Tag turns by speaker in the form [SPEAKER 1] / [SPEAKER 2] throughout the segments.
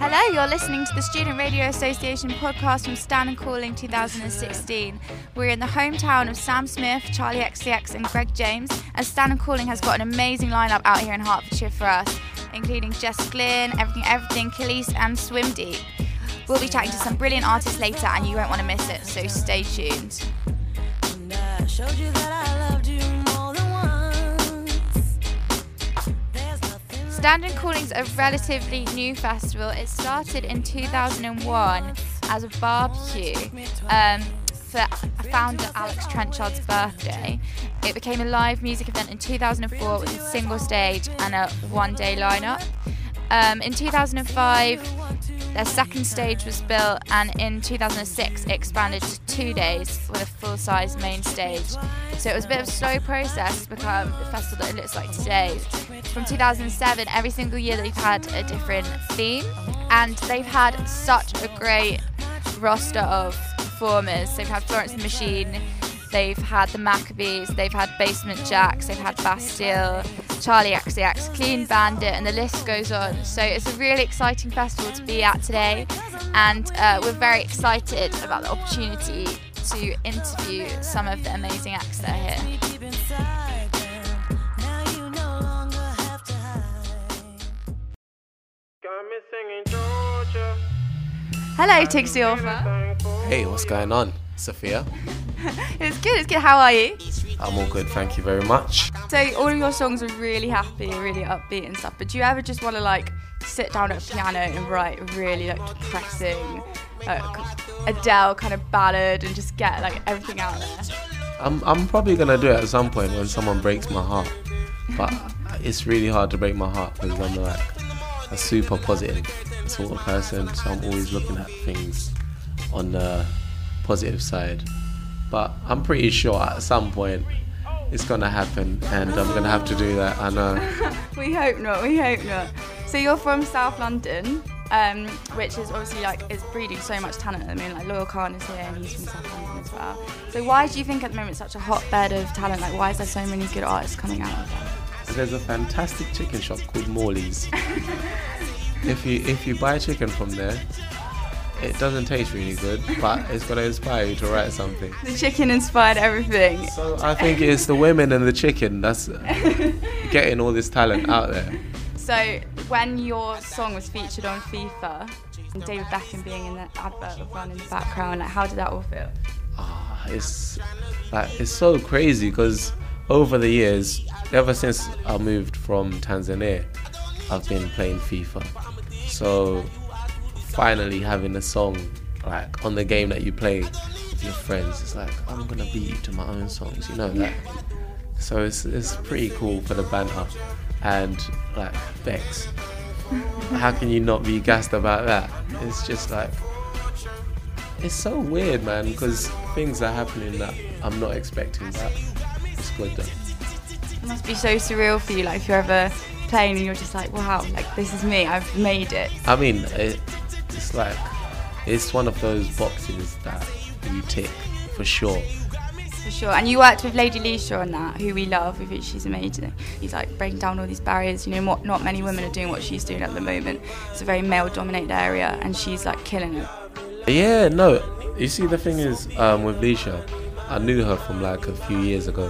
[SPEAKER 1] Hello, you're listening to the Student Radio Association podcast from Stan & Calling 2016. We're in the hometown of Sam Smith, Charlie XCX and Greg James, and Stan & Calling has got an amazing lineup out here in Hertfordshire for us, including Jess Glynn, Everything, Khalees and Swim Deep. We'll be chatting to some brilliant artists later and you won't want to miss it, so stay tuned. Stan & Calling's a relatively new festival. It started in 2001 as a barbecue for founder Alex Trenchard's birthday. It became a live music event in 2004 with a single stage and a one-day lineup. In 2005, their second stage was built, and in 2006 it expanded to 2 days with a full-size main stage. So it was a bit of a slow process to become the festival that it looks like today. From 2007, every single year they've had a different theme, and they've had such a great roster of performers. They've had Florence and the Machine, they've had the Maccabees, they've had Basement Jaxx, they've had Bastille, Charlie XCX, Clean Bandit, and the list goes on. So it's a really exciting festival to be at today, and we're very excited about the opportunity to interview some of the amazing acts that are here. Hello, Tixie Author.
[SPEAKER 2] Hey, what's going on, Sophia?
[SPEAKER 1] It's good. How are you?
[SPEAKER 2] I'm all good, thank you very much.
[SPEAKER 1] So all of your songs are really happy, really upbeat and stuff, but do you ever just want to sit down at a piano and write a really depressing Adele kind of ballad and just get everything out there?
[SPEAKER 2] I'm probably gonna do it at some point when someone breaks my heart, but it's really hard to break my heart because I'm a super positive sort of person, so I'm always looking at things on the positive side. But I'm pretty sure at some point it's gonna happen, and I'm gonna have to do that. I know.
[SPEAKER 1] We hope not. So you're from South London, which is obviously is breeding so much talent at the moment. Loyal Khan is here, and he's from South London as well. So why do you think at the moment it's such a hotbed of talent? Why is there so many good artists coming out of that?
[SPEAKER 2] There's a fantastic chicken shop called Morley's. If you buy chicken from there, it doesn't taste really good, but it's going to inspire you to write something.
[SPEAKER 1] The chicken inspired everything.
[SPEAKER 2] So I think it's the women and the chicken that's getting all this talent out there.
[SPEAKER 1] So when your song was featured on FIFA, and David Beckham being in the advert of Run in the background, how did that all feel?
[SPEAKER 2] It's so crazy because over the years, ever since I moved from Tanzania, I've been playing FIFA. So finally having a song on the game that you play with your friends, it's I'm gonna beat you to my own songs, that. So it's pretty cool for the banter. And Bex, how can you not be gassed about that? It's just it's so weird, man, because things are happening that I'm not expecting, but it's good though.
[SPEAKER 1] It must be so surreal for you, if you're ever playing and you're just wow, this is me, I've made it.
[SPEAKER 2] I mean, it's one of those boxes that you tick for sure.
[SPEAKER 1] For sure. And you worked with Lady Leisha on that, who we love. She's amazing. He's breaking down all these barriers. Not many women are doing what she's doing at the moment. It's a very male-dominated area, and she's killing it.
[SPEAKER 2] Yeah, no. You see, the thing is, with Leisha, I knew her from a few years ago.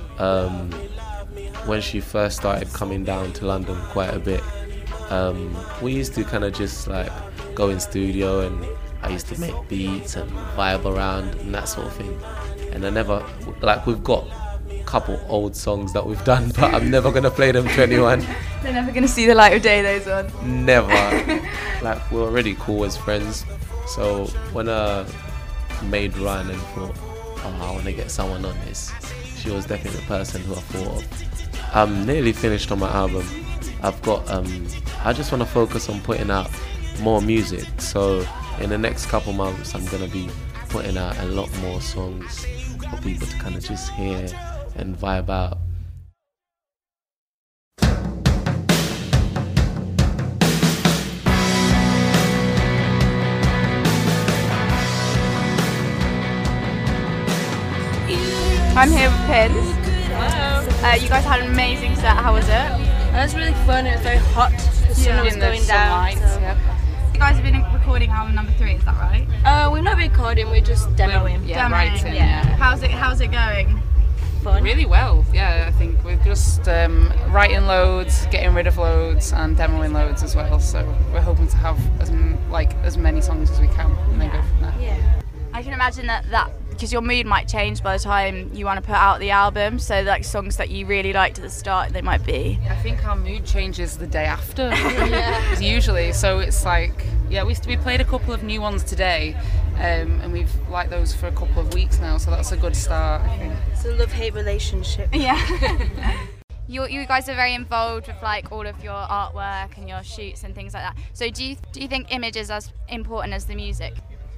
[SPEAKER 2] When she first started coming down to London quite a bit, we used to kind of just go in studio, and I used to make beats and vibe around and that sort of thing. And I never, we've got a couple old songs that we've done, but I'm never going to play them to anyone.
[SPEAKER 1] They're never going to see the light of day, those ones.
[SPEAKER 2] Never. We're already cool as friends. So when I made Run and thought, I want to get someone on this, she was definitely the person who I thought of. I'm nearly finished on my album. I've got, I just want to focus on putting out more music. So in the next couple months, I'm going to be putting out a lot more songs for people to kind of just hear and vibe out.
[SPEAKER 1] I'm here with Pins.
[SPEAKER 3] Hello.
[SPEAKER 1] You guys had an amazing set. How was it?
[SPEAKER 3] It was really fun. It was very hot. The sun was going down. So.
[SPEAKER 1] You guys have been recording album number 3, is that right?
[SPEAKER 3] We're not recording, we're just demoing.
[SPEAKER 1] Demoing.
[SPEAKER 3] Yeah.
[SPEAKER 1] How's it going?
[SPEAKER 3] Fun.
[SPEAKER 4] Really well, yeah. I think we're just writing loads, getting rid of loads, and demoing loads as well. So we're hoping to have as many songs as we can, and then go from there.
[SPEAKER 3] Yeah.
[SPEAKER 1] I can imagine that because your mood might change by the time you want to put out the album. So like songs that you really liked at the start, they might be.
[SPEAKER 4] I think our mood changes the day after, usually. So it's like, we played a couple of new ones today, and we've liked those for a couple of weeks now. So that's a good start, I think.
[SPEAKER 3] It's a love-hate relationship.
[SPEAKER 1] Yeah. You guys are very involved with like all of your artwork and your shoots and things like that. So do you think image is as important as the music?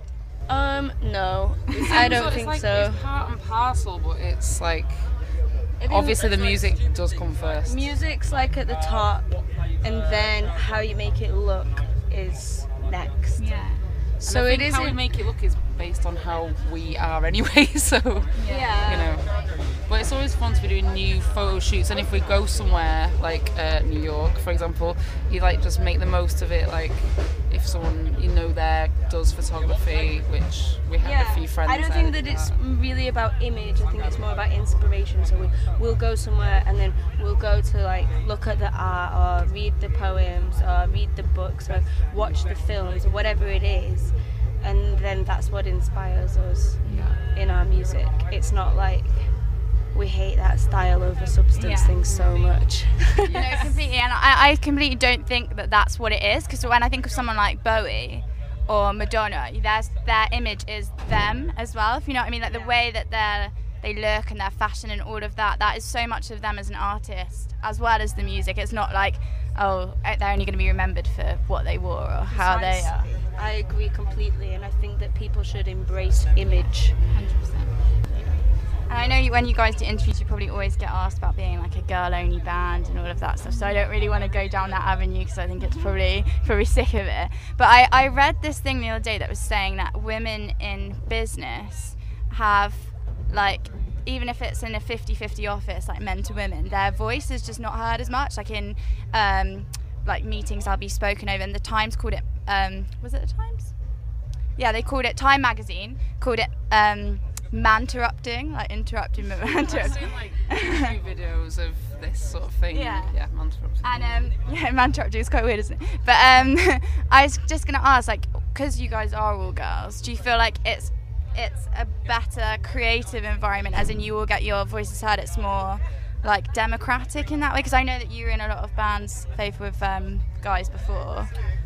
[SPEAKER 3] No, I don't think so.
[SPEAKER 4] It's part and parcel, but it's like obviously the music does come first.
[SPEAKER 3] Music's like at the top, and then how you make it look is next.
[SPEAKER 1] Yeah.
[SPEAKER 3] So
[SPEAKER 4] it is how we make it look is based on how we are anyway. So you know, but it's always fun to be doing new photo shoots. And if we go somewhere like New York, for example, you like just make the most of it. Like if someone there does photography, which we have a few friends.
[SPEAKER 3] I don't think that it's really about image. I think it's more about inspiration. So we'll go somewhere and then we'll go to like look at the art or read the poems or read the books or watch the films or whatever it is, and then that's what inspires us in our music. It's not like we hate that style over substance thing so much.
[SPEAKER 1] Completely, and I completely don't think that that's what it is, because when I think of someone like Bowie or Madonna, their image is them as well, if you know what I mean, like the way that they look and their fashion and all of that is so much of them as an artist as well as the music. It's not like, oh, they're only going to be remembered for what they wore or how they are.
[SPEAKER 3] I agree completely, and I think that people should embrace image.
[SPEAKER 1] 100%. And I know when you guys do interviews, you probably always get asked about being like a girl-only band and all of that stuff. So I don't really want to go down that avenue because I think it's probably sick of it. But I read this thing the other day that was saying that women in business have, like, even if it's in a 50-50 office, like men to women, their voice is just not heard as much. Like in like meetings, I'll be spoken over, and the Times called it. Was it the Times? Yeah, they called it. Time magazine called it. Man-terrupting, like interrupting.
[SPEAKER 4] I've seen like YouTube videos of this sort of thing.
[SPEAKER 1] Yeah,
[SPEAKER 4] man-terrupting.
[SPEAKER 1] And man-terrupting is quite weird, isn't it? But I was just gonna ask, like, because you guys are all girls, do you feel like it's a better creative environment, as in you all get your voices heard? It's more like democratic in that way, because I know that you were in a lot of bands, Faith, with guys before.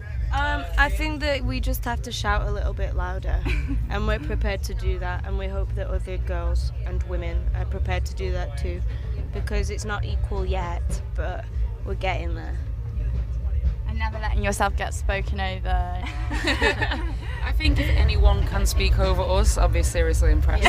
[SPEAKER 3] I think that we just have to shout a little bit louder, and we're prepared to do that, and we hope that other girls and women are prepared to do that too, because it's not equal yet, but we're getting there.
[SPEAKER 1] And never letting yourself get spoken over.
[SPEAKER 4] I think if anyone can speak over us, I'll be seriously impressed.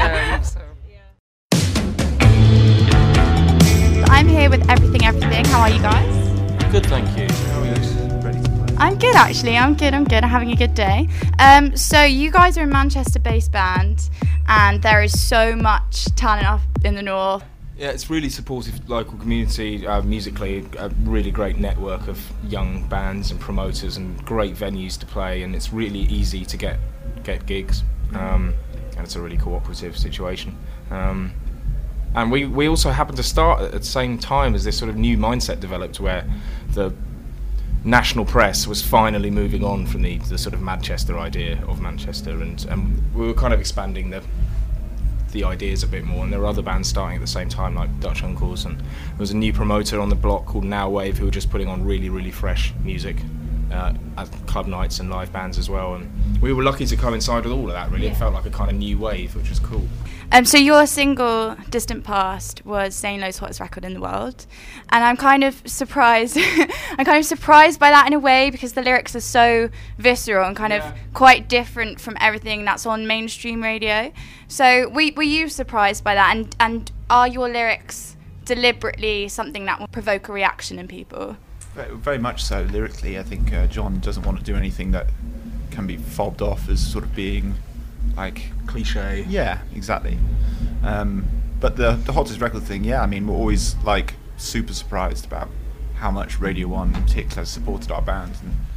[SPEAKER 1] I'm here with Everything Everything. How are you guys?
[SPEAKER 5] Good, thank you. How are you?
[SPEAKER 1] I'm good, actually. I'm good. I'm having a good day. So you guys are a Manchester-based band, and there is so much talent up in the north.
[SPEAKER 5] Yeah, it's really supportive local community, musically, a really great network of young bands and promoters and great venues to play, and it's really easy to get gigs, and it's a really cooperative situation. And we also happened to start at the same time as this sort of new mindset developed, where the national press was finally moving on from the sort of Manchester idea of Manchester, and we were kind of expanding the ideas a bit more, and there were other bands starting at the same time, like Dutch Uncles, and there was a new promoter on the block called Now Wave, who were just putting on really, really fresh music at club nights and live bands as well, and we were lucky to coincide with all of that, really. It felt like a kind of new wave, which was cool.
[SPEAKER 1] So your single Distant Past was Zane Lowe's hottest record in the world, and I'm kind of surprised I'm kind of surprised by that in a way, because the lyrics are so visceral and kind of quite different from everything that's on mainstream radio. So were you surprised by that, and are your lyrics deliberately something that will provoke a reaction in people?
[SPEAKER 6] Very much so. Lyrically, I think John doesn't want to do anything that can be fobbed off as sort of being like
[SPEAKER 5] cliche.
[SPEAKER 6] Yeah, exactly. But the hottest record thing, I mean, we're always like super surprised about how much Radio 1 in particular has supported our band and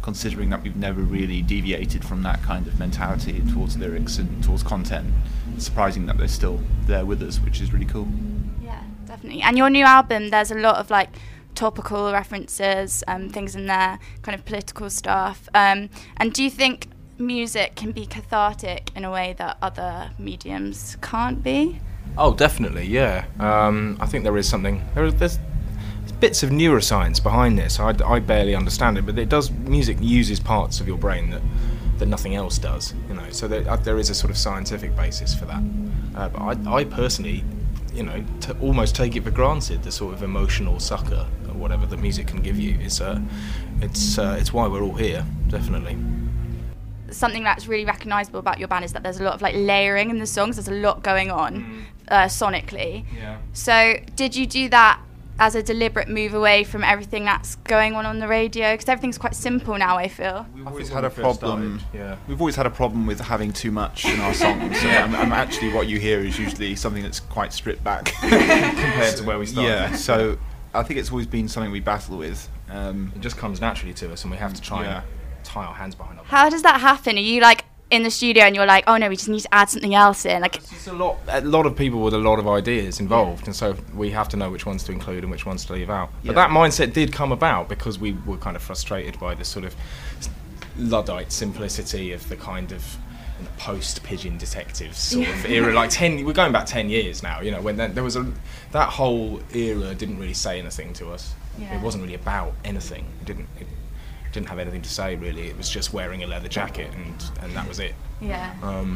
[SPEAKER 6] considering that we've never really deviated from that kind of mentality towards lyrics and towards content. It's surprising that they're still there with us, which is really cool.
[SPEAKER 7] Yeah, definitely. And your new album, there's a lot of like topical references, things in there, kind of political stuff. And do you think music can be cathartic in a way that other mediums can't be?
[SPEAKER 5] Oh, definitely, yeah. I think there is something. There's bits of neuroscience behind this. I barely understand it, but music uses parts of your brain that nothing else does. You know, so there is a sort of scientific basis for that. But I personally, you know, almost take it for granted, the sort of emotional sucker or whatever that music can give you. It's why we're all here, definitely.
[SPEAKER 7] Something that's really recognisable about your band is that there's a lot of like layering in the songs. There's a lot going on sonically.
[SPEAKER 5] Yeah.
[SPEAKER 7] So did you do that as a deliberate move away from everything that's going on the radio? Because everything's quite simple now, I feel.
[SPEAKER 6] We've always had a problem. We've always had a problem with having too much in our songs. So actually, what you hear is usually something that's quite stripped back
[SPEAKER 5] compared to where we started.
[SPEAKER 6] Yeah. So I think it's always been something we battle with.
[SPEAKER 5] It just comes naturally to us, and we have to try and tie our hands behind our back.
[SPEAKER 7] How does that happen? Are you like in the studio and you're like, oh no, we just need to add something else in? Like,
[SPEAKER 5] it's a lot of people with a lot of ideas involved, and so we have to know which ones to include and which ones to leave out. But that mindset did come about because we were kind of frustrated by the sort of Luddite simplicity of the kind of post-Pigeon Detectives sort of era. Like we're going back 10 years now. You know, when there was that whole era didn't really say anything to us.
[SPEAKER 7] Yeah.
[SPEAKER 5] It wasn't really about anything. It didn't have anything to say really. It was just wearing a leather jacket and that was it.
[SPEAKER 7] Yeah.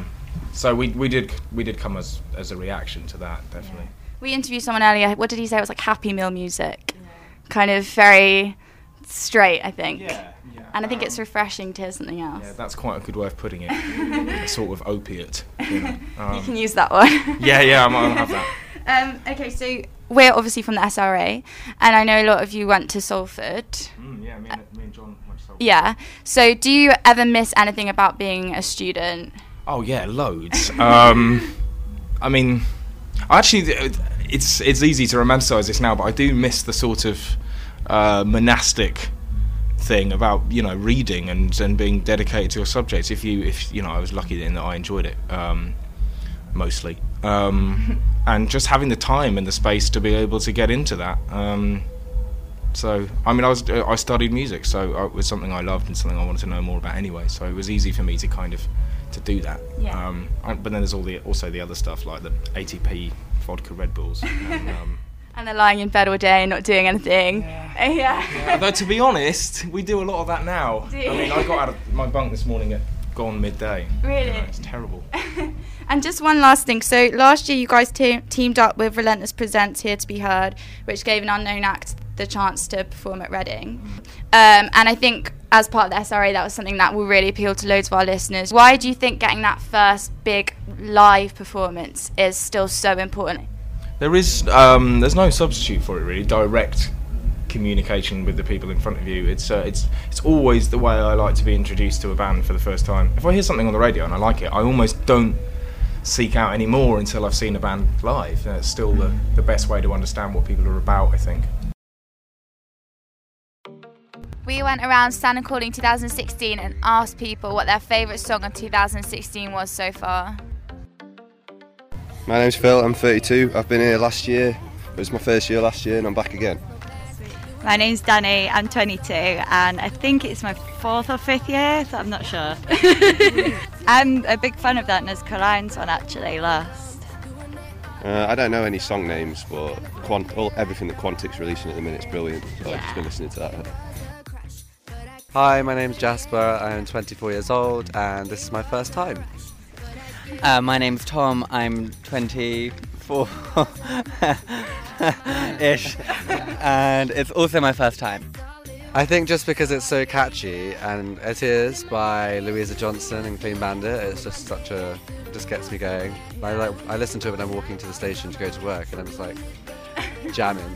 [SPEAKER 5] So we did come as a reaction to that, definitely.
[SPEAKER 7] Yeah. We interviewed someone earlier. What did he say? It was like Happy Meal music, kind of very straight, I think.
[SPEAKER 5] Yeah.
[SPEAKER 7] And I think it's refreshing to hear something else.
[SPEAKER 5] Yeah, that's quite a good way of putting it. A sort of opiate. You know.
[SPEAKER 7] You can use that one.
[SPEAKER 5] Yeah, I'll have that.
[SPEAKER 7] Okay, so we're obviously from the SRA, and I know a lot of you went to Salford.
[SPEAKER 5] Yeah, me and John went to Salford.
[SPEAKER 7] Yeah. So do you ever miss anything about being a student?
[SPEAKER 5] Oh yeah, loads. I mean, actually, it's easy to romanticise this now, but I do miss the sort of monastic thing about, you know, reading and being dedicated to a subject. If you know, I was lucky in that I enjoyed it mostly, and just having the time and the space to be able to get into that. So I mean, I studied music, so it was something I loved and something I wanted to know more about anyway. So it was easy for me to kind of to do that.
[SPEAKER 7] Yeah.
[SPEAKER 5] But then there's also the other stuff like the ATP vodka Red Bulls.
[SPEAKER 7] And they're lying in bed all day and not doing anything. Yeah.
[SPEAKER 5] Although to be honest, we do a lot of that now.
[SPEAKER 7] Do you?
[SPEAKER 5] I mean, I got out of my bunk this morning at gone midday.
[SPEAKER 7] Really?
[SPEAKER 5] You know, it's terrible.
[SPEAKER 7] And just one last thing. So last year you guys teamed up with Relentless Presents Here to Be Heard, which gave an unknown act the chance to perform at Reading. And I think as part of the SRA, that was something that will really appeal to loads of our listeners. Why do you think getting that first big live performance is still so important?
[SPEAKER 5] There's no substitute for it really. Direct communication with the people in front of you. It's always the way I like to be introduced to a band for the first time. If I hear something on the radio and I like it, I almost don't seek out any more until I've seen a band live. It's still the best way to understand what people are about, I think.
[SPEAKER 1] We went around Standing Calling 2016 and asked people what their favourite song of 2016 was so far.
[SPEAKER 8] My name's Phil, I'm 32, I've been here last year, it was my first year last year and I'm back again.
[SPEAKER 9] My name's Danny, I'm 22 and I think it's my 4th or 5th year, so I'm not sure. I'm a big fan of that Naz Carline's one actually, Last.
[SPEAKER 8] I don't know any song names, but everything that Quantic's releasing at the minute is brilliant, so I've just been listening to that.
[SPEAKER 10] Hi, my name's Jasper, I'm 24 years old and this is my first time.
[SPEAKER 11] My name's Tom, I'm 24-ish, and it's also my first time.
[SPEAKER 10] I think just because it's so catchy, and it is by Louisa Johnson and Clean Bandit, it's just it just gets me going. I listen to it when I'm walking to the station to go to work, and I'm just like, jamming.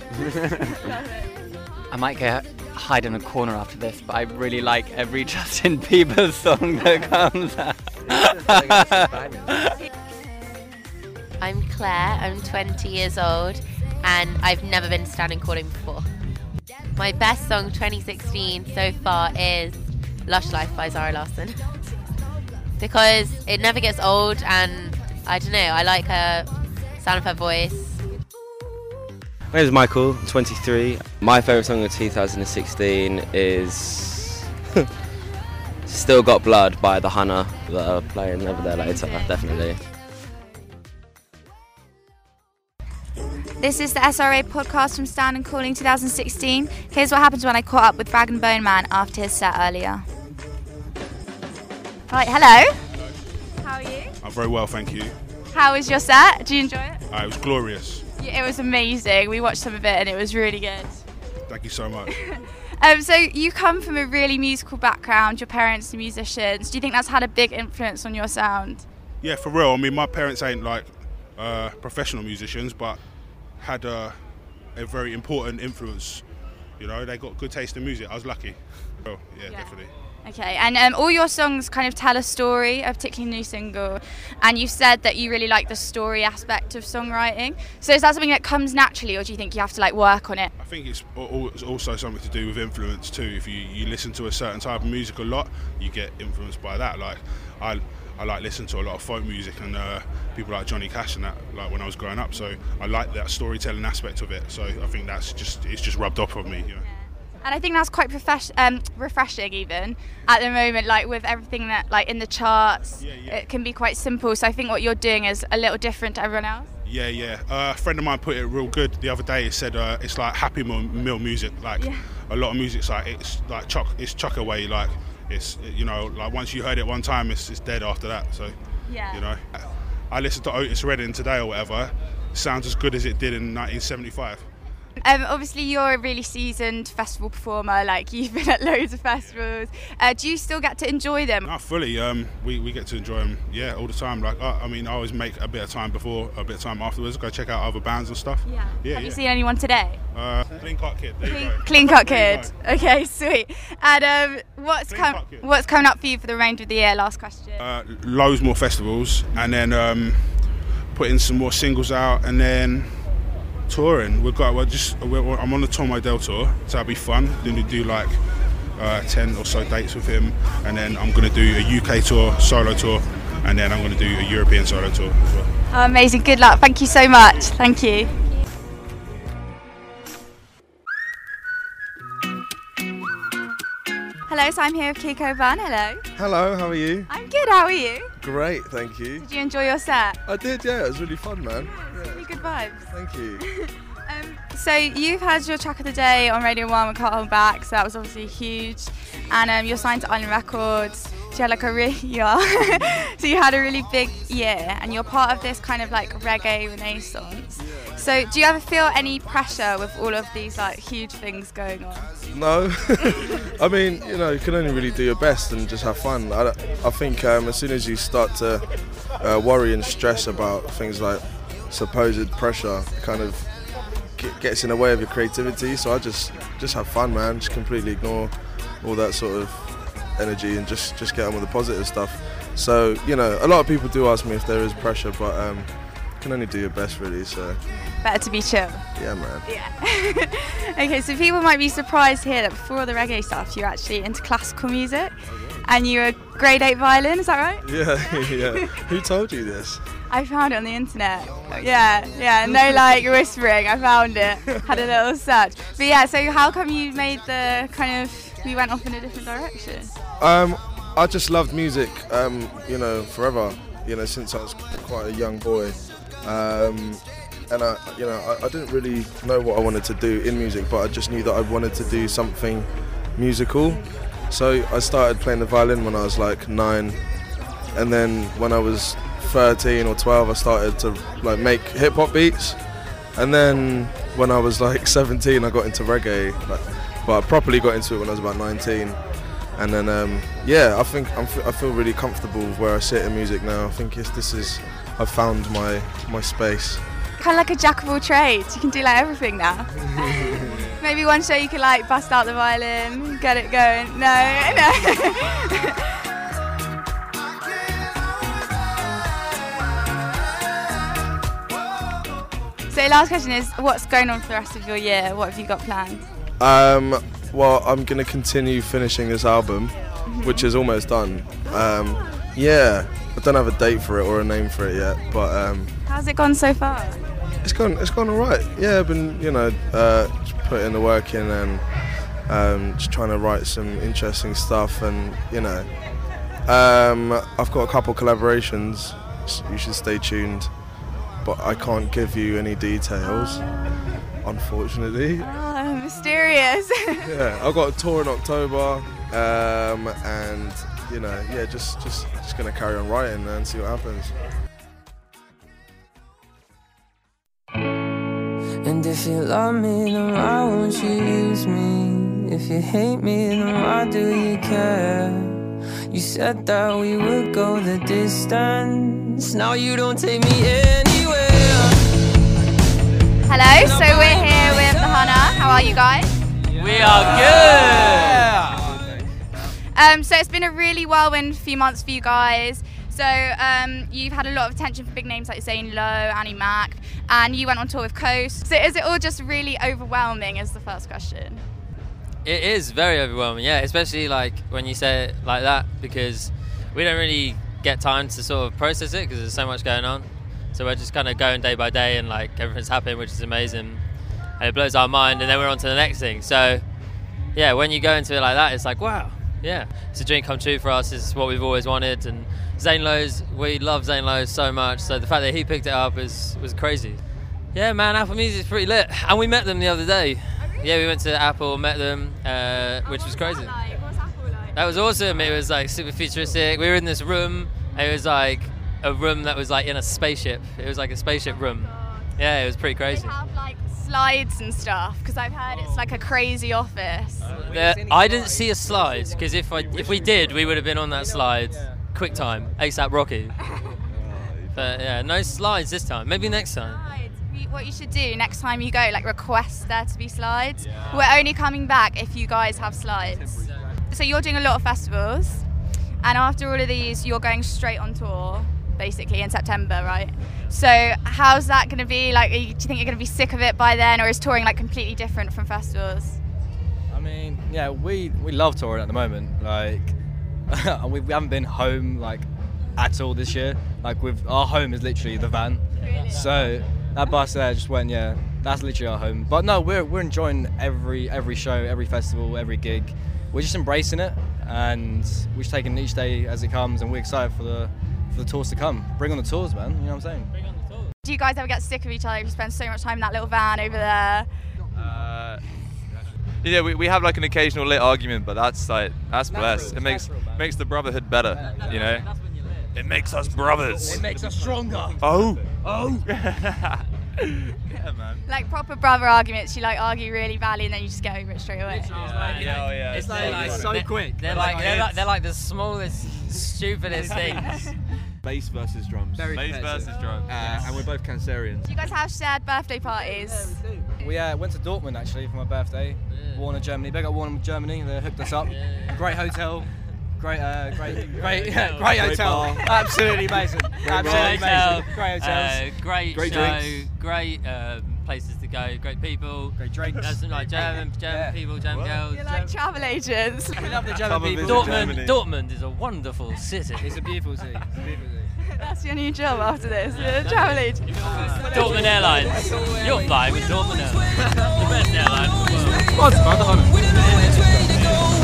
[SPEAKER 11] I might hide in a corner after this, but I really like every Justin Bieber song that comes out.
[SPEAKER 12] I'm Claire, I'm 20 years old and I've never been to Standing Calling before. My best song 2016 so far is Lush Life by Zara Larsson. Because it never gets old, and I don't know, I like her sound of her voice.
[SPEAKER 13] My name is Michael, I'm 23. My favourite song of 2016 is Still Got Blood by The Hunter, that are playing over there later, definitely.
[SPEAKER 1] This is the SRA podcast from Stand and Calling 2016. Here's what happened when I caught up with Rag and Bone Man after his set earlier. Right, hello. How are you?
[SPEAKER 14] I'm very well, thank you.
[SPEAKER 1] How was your set? Did you enjoy it?
[SPEAKER 14] It was glorious.
[SPEAKER 1] Yeah, it was amazing. We watched some of it and it was really good.
[SPEAKER 14] Thank you so much.
[SPEAKER 1] So you come from a really musical background. Your parents are musicians. Do you think that's had a big influence on your sound?
[SPEAKER 14] Yeah, for real. I mean, my parents ain't like professional musicians, but had a very important influence. You know, they got good taste in music. I was lucky. Oh, yeah, definitely.
[SPEAKER 1] Okay, and all your songs kind of tell a story, a particularly new single, and you said that you really like the story aspect of songwriting. So is that something that comes naturally, or do you think you have to like work on it?
[SPEAKER 14] I think it's also something to do with influence too. If you listen to a certain type of music a lot, you get influenced by that. Like I like listening to a lot of folk music and people like Johnny Cash and that, like when I was growing up. So I like that storytelling aspect of it. So I think it's just rubbed off on me. You know?
[SPEAKER 1] And I think that's quite refreshing even at the moment, like with everything that like in the charts, it can be quite simple. So I think what you're doing is a little different to everyone else.
[SPEAKER 14] Yeah. A friend of mine put it real good the other day. He said it's like Happy Meal music. Like a lot of music's like it's chuck away. Like it's like once you heard it one time, it's dead after that. So I listened to Otis Redding today or whatever. It sounds as good as it did in 1975.
[SPEAKER 1] Obviously you're a really seasoned festival performer, like you've been at loads of festivals. Do you still get to enjoy them?
[SPEAKER 14] Not fully. We get to enjoy them, all the time. Like I always make a bit of time before, a bit of time afterwards, go check out other bands and stuff.
[SPEAKER 1] Have you seen anyone today?
[SPEAKER 14] Clean Cut Kid. There you go.
[SPEAKER 1] Clean Cut Kid. Okay, sweet. And what's coming up for you for the remainder of the year? Last question.
[SPEAKER 14] Loads more festivals, and then putting some more singles out, and then touring. I'm on the Tom Odell tour, so that'll be fun. Then we do like 10 or so dates with him, and then I'm going to do a UK tour, solo tour, and then I'm going to do a European solo tour as well.
[SPEAKER 1] Oh, amazing, good luck. Thank you so much. Thank you. Hello, so I'm here with Kiko Van. Hello.
[SPEAKER 15] Hello, how are you?
[SPEAKER 1] I'm good, how are you?
[SPEAKER 15] Great, thank you.
[SPEAKER 1] Did you enjoy your set?
[SPEAKER 15] I did, yeah, it was really fun, man.
[SPEAKER 1] Really good vibes.
[SPEAKER 15] Thank you.
[SPEAKER 1] So you've had your track of the day on Radio 1 with Can't Hold Back, so that was obviously huge. And you're signed to Island Records. So you had so you had a really big year, and you're part of this kind of like reggae renaissance. So do you ever feel any pressure with all of these like huge things going on?
[SPEAKER 15] No. I mean, you can only really do your best and just have fun. I think as soon as you start to worry and stress about things like supposed pressure, it kind of gets in the way of your creativity. So I just have fun, man. Just completely ignore all that sort of energy and just get on with the positive stuff. So a lot of people do ask me if there is pressure, but you can only do your best, really. So
[SPEAKER 1] better to be chill.
[SPEAKER 15] Yeah, man.
[SPEAKER 1] Yeah. Okay, so people might be surprised here that before all the reggae stuff, you're actually into classical music, and you're a grade 8 violin. Is that right?
[SPEAKER 15] Yeah. Who told you this?
[SPEAKER 1] I found it on the internet. Yeah, no like whispering, I found it. Had a little search. But yeah, so how come you made you went off in a different direction?
[SPEAKER 15] I just loved music, forever, since I was quite a young boy. And I didn't really know what I wanted to do in music, but I just knew that I wanted to do something musical. So I started playing the violin when I was like 9, and then when I was 13 or 12 I started to like make hip-hop beats, and then when I was like 17 I got into reggae, but I properly got into it when I was about 19, and then I think I feel really comfortable where I sit in music now. I think I've found my space.
[SPEAKER 1] Kind of like a jack of all trades, you can do like everything now. Maybe one show you could like bust out the violin, get it going. No. So last question is, what's going on for the rest of your year? What have you got planned?
[SPEAKER 15] well, I'm going to continue finishing this album, which is almost done. Yeah, I don't have a date for it or a name for it yet, but...
[SPEAKER 7] How's it gone so far?
[SPEAKER 15] It's gone alright. Yeah, I've been, just putting the work in and just trying to write some interesting stuff, and, I've got a couple collaborations, so you should stay tuned, but I can't give you any details, unfortunately.
[SPEAKER 7] Oh, mysterious.
[SPEAKER 15] Yeah, I've got a tour in October, and just gonna carry on writing and see what happens.
[SPEAKER 16] And if you love me, then why won't you use me? If you hate me, then why do you care? You said that we would go the distance. Now you don't take me anywhere.
[SPEAKER 7] Hello, so we're here with the Hana. How are you guys?
[SPEAKER 11] We are good!
[SPEAKER 7] So it's been a really whirlwind few months for you guys. So you've had a lot of attention from big names like Zane Lowe, Annie Mac, and you went on tour with Coast. So is it all just really overwhelming is the first question?
[SPEAKER 17] It is very overwhelming, yeah, especially like when you say it like that, because we don't really get time to sort of process it because there's so much going on. So we're just kind of going day by day and like everything's happening, which is amazing. And it blows our mind, and then we're on to the next thing. So yeah, when you go into it like that, it's like, wow, yeah, it's a dream come true for us. It's what we've always wanted. And Zane Lowe's, we love Zane Lowe's so much, so the fact that he picked it up was crazy. Yeah, man, Apple Music's pretty lit, and we met them the other day. Yeah, we went to Apple, met them, which was crazy.
[SPEAKER 7] What's Apple like?
[SPEAKER 17] That was awesome. It was like super futuristic. We were in this room, and it was like a room that was like in a spaceship. It was like a spaceship room. Yeah, it was pretty crazy.
[SPEAKER 7] They have like slides and stuff, because I've heard it's like a crazy office.
[SPEAKER 17] I didn't see a slide, because if we did, we would have been on that slide. Quick time, ASAP Rocky. But yeah, no slides this time. Maybe next time.
[SPEAKER 7] What you should do next time you go, like request there to be slides. We're only coming back if you guys have slides. So you're doing a lot of festivals, and after all of these, you're going straight on tour, basically in September, right? So how's that going to be? Like, do you think you're going to be sick of it by then, or is touring like completely different from festivals?
[SPEAKER 18] I mean, yeah, we love touring at the moment. Like, we haven't been home like at all this year. Like, our home is literally the van. Really? So that bus there just went, yeah, that's literally our home. But no, we're enjoying every show, every festival, every gig. We're just embracing it, and we're just taking each day as it comes, and we're excited for the tours to come. Bring on the tours, man. You know what I'm saying? Bring on the tours.
[SPEAKER 7] Do you guys ever get sick of each other if you spend so much time in that little van over there?
[SPEAKER 19] Yeah, we have like an occasional lit argument, but that's blessed. It makes the brotherhood better, you know. It makes us brothers.
[SPEAKER 18] It makes us stronger.
[SPEAKER 19] Oh.
[SPEAKER 18] Yeah, man.
[SPEAKER 7] Like proper brother arguments, you like argue really badly and then you just get over it straight away.
[SPEAKER 19] Yeah.
[SPEAKER 18] It's like so quick.
[SPEAKER 17] They're like the smallest, stupidest things.
[SPEAKER 20] Bass versus drums.
[SPEAKER 19] Bass versus drums.
[SPEAKER 20] And we're both Cancerians.
[SPEAKER 7] Do you guys have shared birthday parties?
[SPEAKER 18] We went to Dortmund actually for my birthday. Warner, Germany. Big up Warner, Germany. They hooked us up. Great hotel. Great hotel. Absolutely amazing. Absolutely amazing. Great hotels.
[SPEAKER 17] Great show. Drinks. Great places to go. Great people.
[SPEAKER 18] Great drinks.
[SPEAKER 17] There's some like German people, German girls.
[SPEAKER 7] You're like travel agents.
[SPEAKER 18] We love the German people.
[SPEAKER 17] Dortmund is a wonderful city.
[SPEAKER 18] It's a beautiful city.
[SPEAKER 7] That's your new job after this. Travel agent.
[SPEAKER 17] Dortmund Airlines. You're flying with Dortmund Airlines. The best airline in the world.
[SPEAKER 18] Sponsored by the Honda.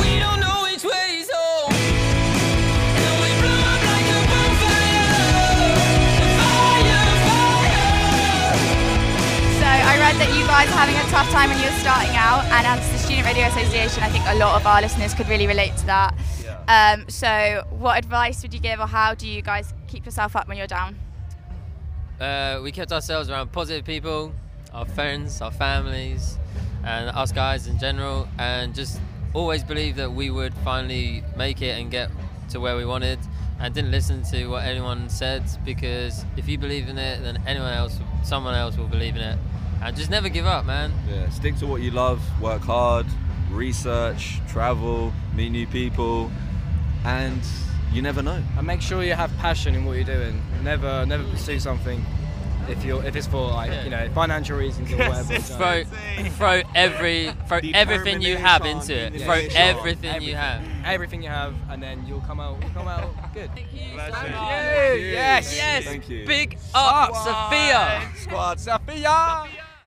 [SPEAKER 7] I read that you guys are having a tough time when you're starting out, and as the Student Radio Association, I think a lot of our listeners could really relate to that. Yeah. So what advice would you give, or how do you guys keep yourself up when you're down?
[SPEAKER 17] We kept ourselves around positive people, our friends, our families, and us guys in general, and just always believed that we would finally make it and get to where we wanted, and didn't listen to what anyone said, because if you believe in it, then someone else will believe in it. And just never give up, man.
[SPEAKER 20] Yeah, stick to what you love, work hard, research, travel, meet new people, and you never know.
[SPEAKER 18] And make sure you have passion in what you're doing. Never pursue something if it's for like financial reasons or whatever.
[SPEAKER 17] throw everything you have into it. Throw everything you have.
[SPEAKER 18] Everything you have, and then you'll come out good.
[SPEAKER 17] Thank you.
[SPEAKER 18] Yes.
[SPEAKER 17] Thank you. Big up, Sophia.
[SPEAKER 18] Squad, Sophia.